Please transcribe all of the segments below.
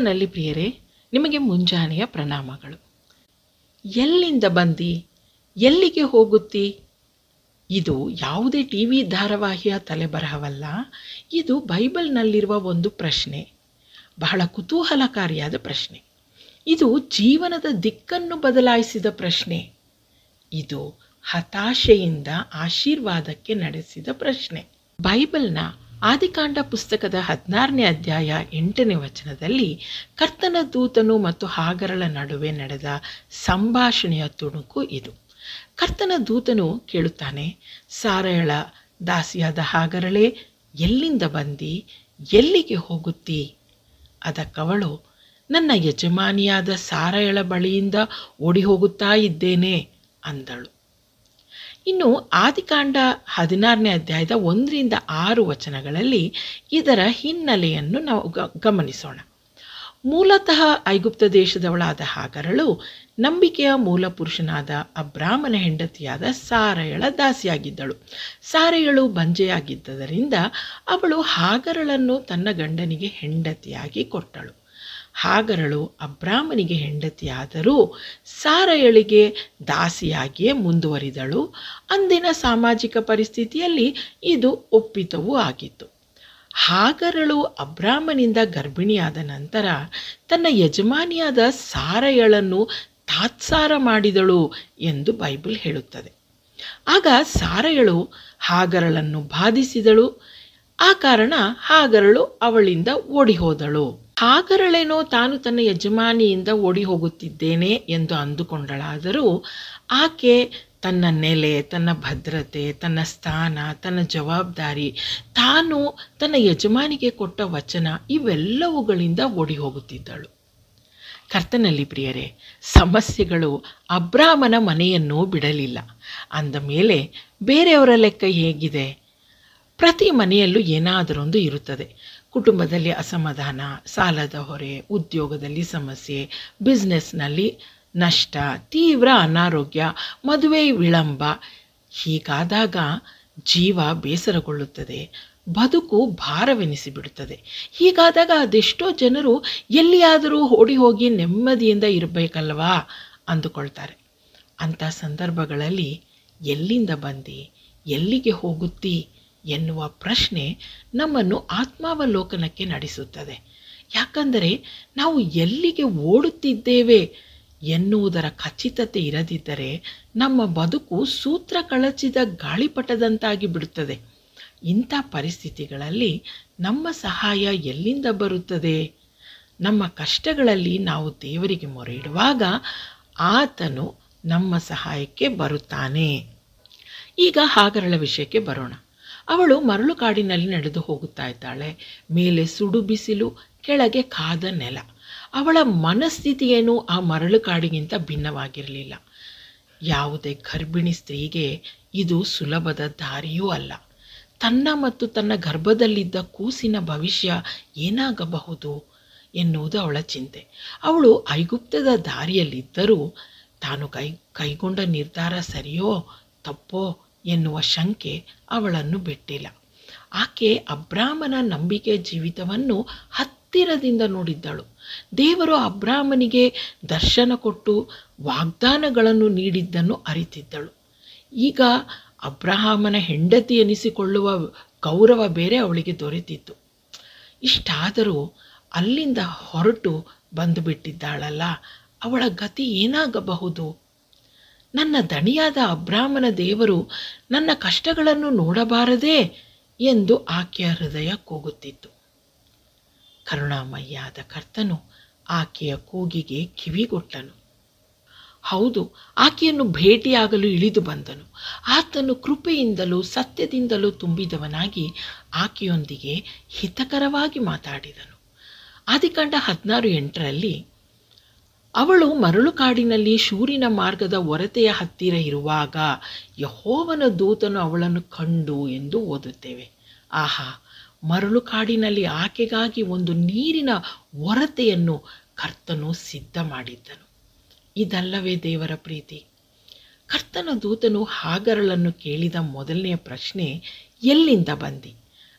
ಕರ್ತನಲ್ಲಿ ಪ್ರಿಯರೇ, ನಿಮಗೆ ಮುಂಜಾನೆಯ ಪ್ರಣಾಮಗಳು. ಎಲ್ಲಿಂದ ಬಂದಿ, ಎಲ್ಲಿಗೆ ಹೋಗುತ್ತಿ? ಇದು ಯಾವುದೇ ಟಿವಿ ಧಾರಾವಾಹಿಯ ತಲೆಬರಹವಲ್ಲ. ಇದು ಬೈಬಲ್ನಲ್ಲಿರುವ ಒಂದು ಪ್ರಶ್ನೆ, ಬಹಳ ಕುತೂಹಲಕಾರಿಯಾದ ಪ್ರಶ್ನೆ. ಇದು ಜೀವನದ ದಿಕ್ಕನ್ನು ಬದಲಾಯಿಸಿದ ಪ್ರಶ್ನೆ. ಇದು ಹತಾಶೆಯಿಂದ ಆಶೀರ್ವಾದಕ್ಕೆ ನಡೆಸಿದ ಪ್ರಶ್ನೆ. ಬೈಬಲ್ನ ಆದಿಕಾಂಡ ಪುಸ್ತಕದ 16ನೇ ಅಧ್ಯಾಯ 8ನೇ ವಚನದಲ್ಲಿ ಕರ್ತನ ದೂತನು ಮತ್ತು ಹಾಗರಳ ನಡುವೆ ನಡೆದ ಸಂಭಾಷಣೆಯ ತುಣುಕು ಇದು. ಕರ್ತನ ದೂತನು ಕೇಳುತ್ತಾನೆ, ಸಾರಯಳ ದಾಸಿಯಾದ ಹಾಗರಳೇ, ಎಲ್ಲಿಂದ ಬಂದಿ, ಎಲ್ಲಿಗೆ ಹೋಗುತ್ತಿ? ಅದಕ್ಕವಳು, ನನ್ನ ಯಜಮಾನಿಯಾದ ಸಾರಯಳ ಬಳಿಯಿಂದ ಓಡಿ ಹೋಗುತ್ತಾ ಇದ್ದೇನೆ ಅಂದಳು. ಇನ್ನು ಆದಿಕಾಂಡ 16ನೇ ಅಧ್ಯಾಯದ 1-6 ವಚನಗಳಲ್ಲಿ ಇದರ ಹಿನ್ನೆಲೆಯನ್ನು ನಾವು ಗಮನಿಸೋಣ. ಮೂಲತಃ ಐಗುಪ್ತ ದೇಶದವಳಾದ ಹಾಗರಳು ನಂಬಿಕೆಯ ಮೂಲ ಪುರುಷನಾದ ಅಬ್ರಾಮನ ಹೆಂಡತಿಯಾದ ಸಾರಯಳ ದಾಸಿಯಾಗಿದ್ದಳು. ಸಾರಯಳು ಬಂಜೆಯಾಗಿದ್ದರಿಂದ ಅವಳು ಹಾಗರಳನ್ನು ತನ್ನ ಗಂಡನಿಗೆ ಹೆಂಡತಿಯಾಗಿ ಕೊಟ್ಟಳು. ಹಾಗರಳು ಅಬ್ರಾಮನಿಗೆ ಹೆಂಡತಿಯಾದರೂ ಸಾರಯಳಿಗೆ ದಾಸಿಯಾಗಿಯೇ ಮುಂದುವರಿದಳು. ಅಂದಿನ ಸಾಮಾಜಿಕ ಪರಿಸ್ಥಿತಿಯಲ್ಲಿ ಇದು ಒಪ್ಪಿತವೂ ಆಗಿತ್ತು. ಹಾಗರಳು ಅಬ್ರಾಮನಿಂದ ಗರ್ಭಿಣಿಯಾದ ನಂತರ ತನ್ನ ಯಜಮಾನಿಯಾದ ಸಾರಯಳನ್ನು ತಾತ್ಸಾರ ಮಾಡಿದಳು ಎಂದು ಬೈಬಲ್ ಹೇಳುತ್ತದೆ. ಆಗ ಸಾರಯಳು ಹಾಗರಳನ್ನು ಬಾಧಿಸಿದಳು. ಆ ಕಾರಣ ಹಾಗರಳು ಅವಳಿಂದ ಓಡಿ ಹೋದಳು. ಹಾಗರಳೇನೋ ತಾನು ತನ್ನ ಯಜಮಾನಿಯಿಂದ ಓಡಿ ಹೋಗುತ್ತಿದ್ದೇನೆ ಎಂದು ಅಂದುಕೊಂಡಳಾದರೂ ಆಕೆ ತನ್ನ ನೆಲೆ, ತನ್ನ ಭದ್ರತೆ, ತನ್ನ ಸ್ಥಾನ, ತನ್ನ ಜವಾಬ್ದಾರಿ, ತಾನು ತನ್ನ ಯಜಮಾನಿಗೆ ಕೊಟ್ಟ ವಚನ ಇವೆಲ್ಲವುಗಳಿಂದ ಓಡಿ ಹೋಗುತ್ತಿದ್ದಳು. ಕರ್ತನಲ್ಲಿ ಪ್ರಿಯರೇ, ಸಮಸ್ಯೆಗಳು ಅಬ್ರಾಮನ ಮನೆಯನ್ನು ಬಿಡಲಿಲ್ಲ. ಅಂದ ಮೇಲೆ ಬೇರೆಯವರ ಲೆಕ್ಕ ಹೇಗಿದೆ? ಪ್ರತಿ ಮನೆಯಲ್ಲೂ ಏನಾದರೊಂದು ಇರುತ್ತದೆ. ಕುಟುಂಬದಲ್ಲಿ ಅಸಮಾಧಾನ, ಸಾಲದ ಹೊರೆ, ಉದ್ಯೋಗದಲ್ಲಿ ಸಮಸ್ಯೆ, ಬಿಸ್ನೆಸ್ನಲ್ಲಿ ನಷ್ಟ, ತೀವ್ರ ಅನಾರೋಗ್ಯ, ಮದುವೆ ವಿಳಂಬ. ಹೀಗಾದಾಗ ಜೀವ ಬೇಸರಗೊಳ್ಳುತ್ತದೆ, ಬದುಕು ಭಾರವೆನಿಸಿಬಿಡುತ್ತದೆ. ಹೀಗಾದಾಗ ಅದೆಷ್ಟೋ ಜನರು ಎಲ್ಲಿಯಾದರೂ ಓಡಿ ಹೋಗಿ ನೆಮ್ಮದಿಯಿಂದ ಇರಬೇಕಲ್ವಾ ಅಂದುಕೊಳ್ತಾರೆ. ಅಂಥ ಸಂದರ್ಭಗಳಲ್ಲಿ ಎಲ್ಲಿಂದ ಬಂದಿ, ಎಲ್ಲಿಗೆ ಹೋಗುತ್ತಿ ಎನ್ನುವ ಪ್ರಶ್ನೆ ನಮ್ಮನ್ನು ಆತ್ಮಾವಲೋಕನಕ್ಕೆ ನಡೆಸುತ್ತದೆ. ಯಾಕಂದರೆ ನಾವು ಎಲ್ಲಿಗೆ ಓಡುತ್ತಿದ್ದೇವೆ ಎನ್ನುವುದರ ಖಚಿತತೆ ಇರದಿದ್ದರೆ ನಮ್ಮ ಬದುಕು ಸೂತ್ರ ಕಳಚಿದ ಗಾಳಿಪಟದಂತಾಗಿ ಬಿಡುತ್ತದೆ. ಇಂಥ ಪರಿಸ್ಥಿತಿಗಳಲ್ಲಿ ನಮ್ಮ ಸಹಾಯ ಎಲ್ಲಿಂದ ಬರುತ್ತದೆ? ನಮ್ಮ ಕಷ್ಟಗಳಲ್ಲಿ ನಾವು ದೇವರಿಗೆ ಮೊರೆ ಇಡುವಾಗ ಆತನು ನಮ್ಮ ಸಹಾಯಕ್ಕೆ ಬರುತ್ತಾನೆ. ಈಗ ಹಾಗರಳ ವಿಷಯಕ್ಕೆ ಬರೋಣ. ಅವಳು ಮರಳು ಕಾಡಿನಲ್ಲಿ ನಡೆದು ಹೋಗುತ್ತಾ ಇದ್ದಾಳೆ. ಮೇಲೆ ಸುಡು ಬಿಸಿಲು, ಕೆಳಗೆ ಕಾದ ನೆಲ. ಅವಳ ಮನಸ್ಥಿತಿಯೇನು ಆ ಮರಳು ಕಾಡಿಗಿಂತ ಭಿನ್ನವಾಗಿರಲಿಲ್ಲ. ಯಾವುದೇ ಗರ್ಭಿಣಿ ಸ್ತ್ರೀಗೆ ಇದು ಸುಲಭದ ದಾರಿಯೂ ಅಲ್ಲ. ತನ್ನ ಮತ್ತು ತನ್ನ ಗರ್ಭದಲ್ಲಿದ್ದ ಕೂಸಿನ ಭವಿಷ್ಯ ಏನಾಗಬಹುದು ಎನ್ನುವುದು ಅವಳ ಚಿಂತೆ. ಅವಳು ಐಗುಪ್ತದ ದಾರಿಯಲ್ಲಿದ್ದರೂ ತಾನು ಕೈಗೊಂಡ ನಿರ್ಧಾರ ಸರಿಯೋ ತಪ್ಪೋ ಎನ್ನುವ ಶಂಕೆ ಅವಳನ್ನು ಬಿಟ್ಟಿಲ್ಲ. ಆಕೆ ಅಬ್ರಾಮನ ನಂಬಿಕೆ ಜೀವಿತವನ್ನು ಹತ್ತಿರದಿಂದ ನೋಡಿದ್ದಳು. ದೇವರು ಅಬ್ರಾಮನಿಗೆ ದರ್ಶನ ಕೊಟ್ಟು ವಾಗ್ದಾನಗಳನ್ನು ನೀಡಿದ್ದನ್ನು ಅರಿತಿದ್ದಳು. ಈಗ ಅಬ್ರಹಾಮನ ಹೆಂಡತಿ ಎನಿಸಿಕೊಳ್ಳುವ ಗೌರವ ಬೇರೆ ಅವಳಿಗೆ ದೊರೆತಿತ್ತು. ಇಷ್ಟಾದರೂ ಅಲ್ಲಿಂದ ಹೊರಟು ಬಂದು ಬಿಟ್ಟಿದ್ದಾಳಲ್ಲ, ಅವಳ ಗತಿ ಏನಾಗಬಹುದು? ನನ್ನ ದಣಿಯಾದ ಅಬ್ರಾಮನ ದೇವರು ನನ್ನ ಕಷ್ಟಗಳನ್ನು ನೋಡಬಾರದೇ ಎಂದು ಆಕೆಯ ಹೃದಯ ಕೂಗುತ್ತಿತ್ತು. ಕರುಣಾಮಯ್ಯಾದ ಕರ್ತನು ಆಕೆಯ ಕೂಗಿಗೆ ಕಿವಿಗೊಟ್ಟನು. ಹೌದು, ಆಕೆಯನ್ನು ಭೇಟಿಯಾಗಲು ಇಳಿದು ಬಂದನು. ಆತನು ಕೃಪೆಯಿಂದಲೂ ಸತ್ಯದಿಂದಲೂ ತುಂಬಿದವನಾಗಿ ಆಕೆಯೊಂದಿಗೆ ಹಿತಕರವಾಗಿ ಮಾತಾಡಿದನು. ಆದಿಕಾಂಡ 16:8 ಅವಳು ಮರಳು ಕಾಡಿನಲ್ಲಿ ಶೂರಿನ ಮಾರ್ಗದ ಒರತೆಯ ಹತ್ತಿರ ಇರುವಾಗ ಯೆಹೋವನ ದೂತನು ಅವಳನ್ನು ಕಂಡು ಎಂದು ಓದುತ್ತೇವೆ. ಆಹಾ, ಮರಳು ಕಾಡಿನಲ್ಲಿ ಆಕೆಗಾಗಿ ಒಂದು ನೀರಿನ ಒರತೆಯನ್ನು ಕರ್ತನು ಸಿದ್ಧ ಮಾಡಿದ್ದನು. ಇದಲ್ಲವೇ ದೇವರ ಪ್ರೀತಿ? ಕರ್ತನ ದೂತನು ಹಾಗರಳನ್ನು ಕೇಳಿದ ಮೊದಲನೆಯ ಪ್ರಶ್ನೆ, ಎಲ್ಲಿಂದ ಬಂದಿ?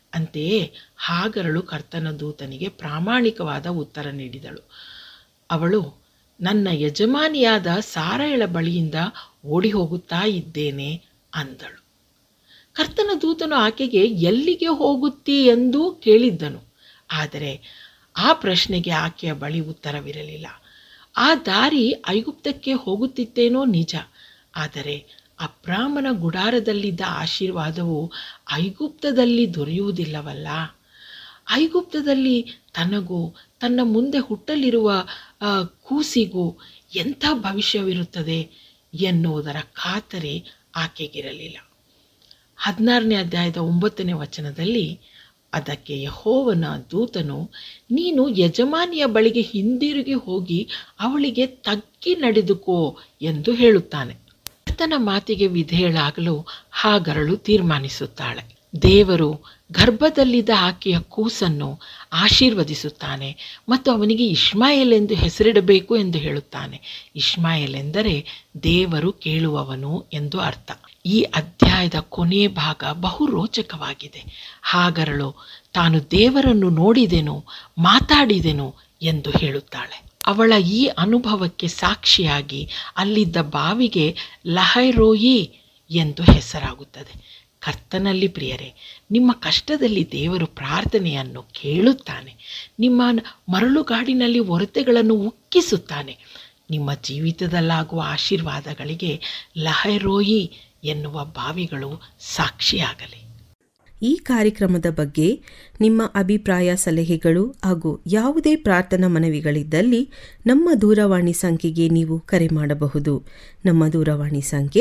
ಅಂತೆಯೇ ಹಾಗರಳು ಕರ್ತನ ದೂತನಿಗೆ ಪ್ರಾಮಾಣಿಕವಾದ ಉತ್ತರ ನೀಡಿದಳು. ಅವಳು, ನನ್ನ ಯಜಮಾನಿಯಾದ ಸಾರಯಳ ಬಳಿಯಿಂದ ಓಡಿ ಹೋಗುತ್ತಾ ಇದ್ದೇನೆ ಅಂದಳು. ಕರ್ತನ ದೂತನು ಆಕೆಗೆ ಎಲ್ಲಿಗೆ ಹೋಗುತ್ತೀ ಎಂದು ಕೇಳಿದ್ದನು. ಆದರೆ ಆ ಪ್ರಶ್ನೆಗೆ ಆಕೆಯ ಬಳಿ ಉತ್ತರವಿರಲಿಲ್ಲ. ಆ ದಾರಿ ಐಗುಪ್ತಕ್ಕೆ ಹೋಗುತ್ತಿತ್ತೇನೋ ನಿಜ, ಆದರೆ ಅಬ್ರಾಮನ ಗುಡಾರದಲ್ಲಿದ್ದ ಆಶೀರ್ವಾದವು ಐಗುಪ್ತದಲ್ಲಿ ದೊರೆಯುವುದಿಲ್ಲವಲ್ಲ. ಐಗುಪ್ತದಲ್ಲಿ ತನಗೂ ತನ್ನ ಮುಂದೆ ಹುಟ್ಟಲಿರುವ ಕೂಸಿಗೂ ಎಂಥ ಭವಿಷ್ಯವಿರುತ್ತದೆ ಎನ್ನುವುದರ ಖಾತರಿ ಆಕೆಗಿರಲಿಲ್ಲ. 16ನೇ ಅಧ್ಯಾಯದ 9ನೇ ವಚನದಲ್ಲಿ ಅದಕ್ಕೆ ಯೆಹೋವನ ದೂತನು, ನೀನು ಯಜಮಾನಿಯ ಬಳಿಗೆ ಹಿಂದಿರುಗಿ ಹೋಗಿ ಅವಳಿಗೆ ತಗ್ಗಿ ನಡೆದುಕೋ ಎಂದು ಹೇಳುತ್ತಾನೆ. ಕರ್ತನ ಮಾತಿಗೆ ವಿಧೇಯಳಾಗಲು ಹಾಗರಳು ತೀರ್ಮಾನಿಸುತ್ತಾಳೆ. ದೇವರು ಗರ್ಭದಲ್ಲಿದ್ದ ಆಕೆಯ ಕೂಸನ್ನು ಆಶೀರ್ವದಿಸುತ್ತಾನೆ ಮತ್ತು ಅವನಿಗೆ ಇಷ್ಮಾಯೇಲ್ ಎಂದು ಹೆಸರಿಡಬೇಕು ಎಂದು ಹೇಳುತ್ತಾನೆ. ಇಷ್ಮಾಯೇಲ್ ಎಂದರೆ ದೇವರು ಕೇಳುವವನು ಎಂದು ಅರ್ಥ. ಈ ಅಧ್ಯಾಯದ ಕೊನೆಯ ಭಾಗ ಬಹು ರೋಚಕವಾಗಿದೆ. ಹಾಗರಳು ತಾನು ದೇವರನ್ನು ನೋಡಿದೆನು, ಮಾತಾಡಿದೆನು ಎಂದು ಹೇಳುತ್ತಾಳೆ. ಅವಳ ಈ ಅನುಭವಕ್ಕೆ ಸಾಕ್ಷಿಯಾಗಿ ಅಲ್ಲಿದ್ದ ಬಾವಿಗೆ ಲಹೈರೋಯಿ ಎಂದು ಹೆಸರಾಗುತ್ತದೆ. ಕರ್ತನಲ್ಲಿ ಪ್ರಿಯರೇ, ನಿಮ್ಮ ಕಷ್ಟದಲ್ಲಿ ದೇವರು ಪ್ರಾರ್ಥನೆಯನ್ನು ಕೇಳುತ್ತಾನೆ. ನಿಮ್ಮ ಮರಳುಗಾಡಿನಲ್ಲಿ ಒರತೆಗಳನ್ನು ಉಕ್ಕಿಸುತ್ತಾನೆ. ನಿಮ್ಮ ಜೀವಿತದಲ್ಲಾಗುವ ಆಶೀರ್ವಾದಗಳಿಗೆ ಲಹೈರೋಯಿ ಎನ್ನುವ ಬಾವಿಗಳು ಸಾಕ್ಷಿಯಾಗಲಿ. ಈ ಕಾರ್ಯಕ್ರಮದ ಬಗ್ಗೆ ನಿಮ್ಮ ಅಭಿಪ್ರಾಯ, ಸಲಹೆಗಳು ಹಾಗೂ ಯಾವುದೇ ಪ್ರಾರ್ಥನಾ ಮನವಿಗಳಿದ್ದಲ್ಲಿ ನಮ್ಮ ದೂರವಾಣಿ ಸಂಖ್ಯೆಗೆ ನೀವು ಕರೆ ಮಾಡಬಹುದು. ನಮ್ಮ ದೂರವಾಣಿ ಸಂಖ್ಯೆ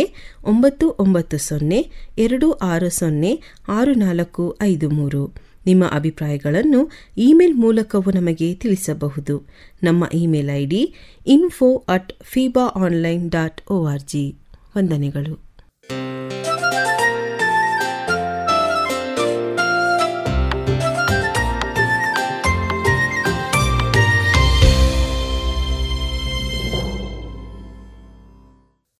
9920260645. ನಿಮ್ಮ ಅಭಿಪ್ರಾಯಗಳನ್ನು ಇಮೇಲ್ ಮೂಲಕವೂ ನಮಗೆ ತಿಳಿಸಬಹುದು. ನಮ್ಮ ಇಮೇಲ್ ID info@fibaonline.org. ವಂದನೆಗಳು.